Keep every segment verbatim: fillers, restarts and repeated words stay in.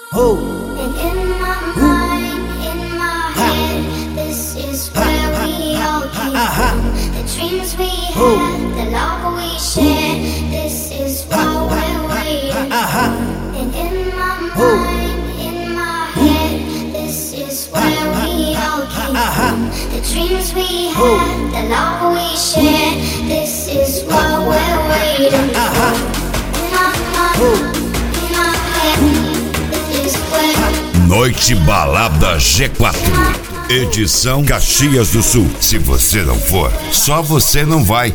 Oh. And in my mind, in my head, this is where we all came from. The dreams we had, the love we shared, this is what we're waiting for. And in my mind, in my head, this is where we all came from. The dreams we had, the love we shared, this is what we're waiting for. In my mind, in my head. Noite Balada G quatro, edição Caxias do Sul. Se você não for, só você não vai.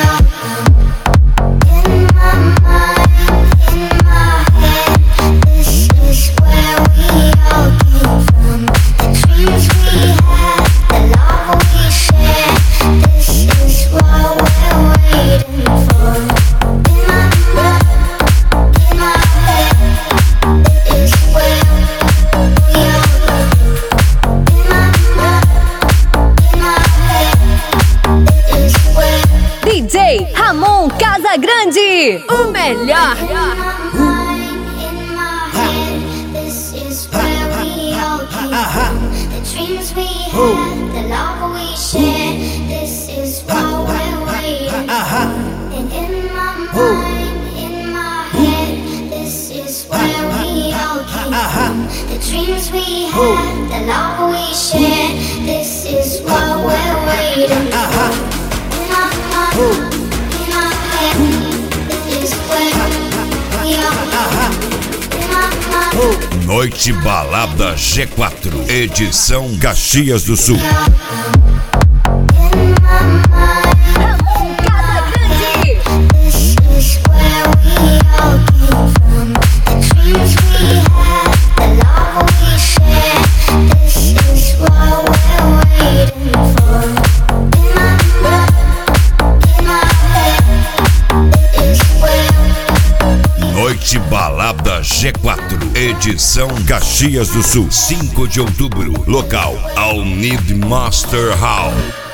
D J Ramon Casagrande, o melhor. The dreams we had, the love we shared, this is what we're waiting for. In our heart, in our head, this is where we are. In our heart. Noite Balada G quatro, edição Caxias do Sul. Noite Balada G quatro, edição Caxias do Sul, cinco de outubro, local All Need Master Hall.